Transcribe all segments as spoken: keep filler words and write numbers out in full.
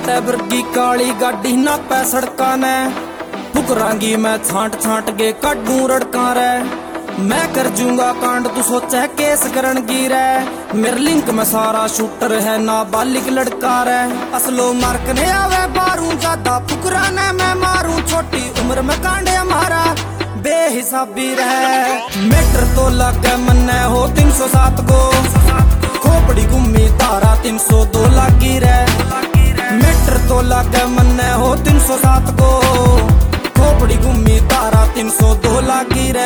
ते वर्गी काली गाड़ी ना पै सड़का ने ठुकरांगी मैं छांट छांट के काटू रड़का रे। मैं कर जूंगा कांड तू सोचे केस करन गिरे। मेरे लिंक में सारा शूटर है नाबालिग लड़का रे। असलो मारकने आवे बारू ज्यादा फुकरा ने मैं मारू। छोटी उम्र में कांडे हमारा बेहिसाबी रहे। मीटर तो लगे मन्ने हो तीन सौ सात को खोपड़ी घूमी तारा तीन सौ दो लागी रे। मीटर तो लगे मन्ने हो तीन सौ सात को खोपड़ी घूमी तारा तीन सौ दो लागी रे।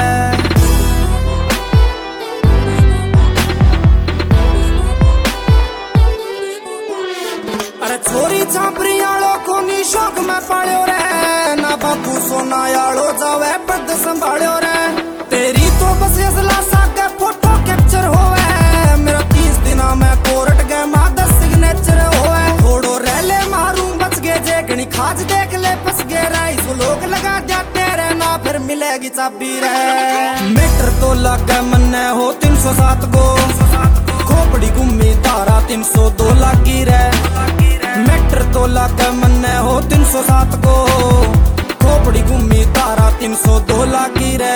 अरे छोरी छापरी आलो को नी शौक में पाड़ो रे। ना बाबू सोना आलो जावे पद संभालो रे। तेरी तो बस असला सागे फोटो कैप्चर होवे। मेरा तीस दिना में कोर्ट गए मादर सिग्नेचर होवे। थोड़ो रेले मारू बच गए जेगनी खाज देख ले पस गए राई। सो लोग लगा दिया तेरे ना फिर मिलेगी चाबी रे। मीटर तो लगे मन्ने हो तीन सौ सात को खोपड़ी घूमी तारा तीन सौ दो लागी रे। मीटर तो लगे मन्ने हो तीन सौ सात को खोपड़ी घूमी तारा तीन सौ दो लागी रे।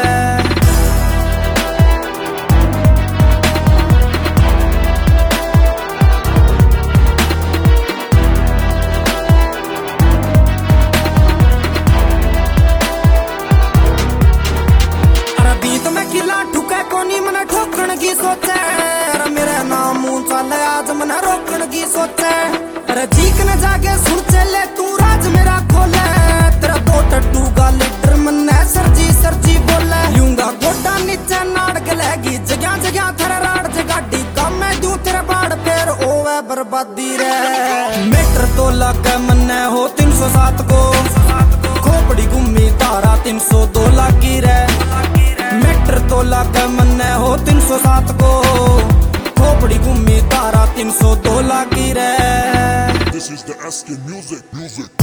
ठोकण की सोचे अरे मेरा नाम मुंह चले आज मना रोकण की सोचे। अरे जीक न जाके सुन चले तू राज मेरा खोले। तेरा दो टट्टू का लीटर मन्ने सरजी सरजी बोले। यूंगा गोटा नीचे नाड़ गलेगी जगह जगह थरा राड़ जगाड़ी कम मैं दूं तेरा बाड़ फेर ओवे बर्बादी रे। मीटर तो लगे मन्ने हो तीन सौ सात को खोपड़ी घूमी तारा तीन सौ दो लागी रे। मीटर तो लगे मन्ने हो तीन सौ सात को खोपड़ी घूमी तारा तीन सौ दो लागी रे। This is the S K music, music.